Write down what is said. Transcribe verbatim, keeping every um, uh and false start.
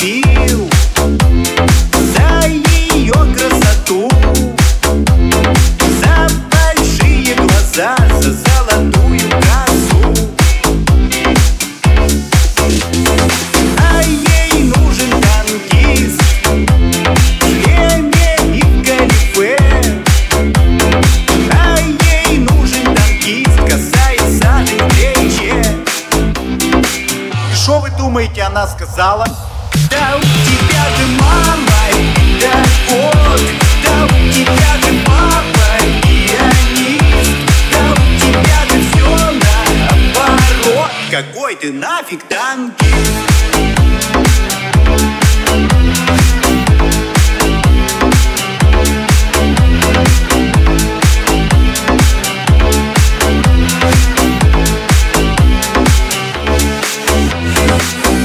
любил за ее красоту, за большие глаза, за золотую косу. А ей нужен танкист в шлеме и в галифе. А ей нужен танкист, касается на плече. И шо вы думаете, она сказала? Да у тебя же мама педагог, да у тебя же папа пианист, да у тебя же все наоборот. Какой ты нафиг танкист?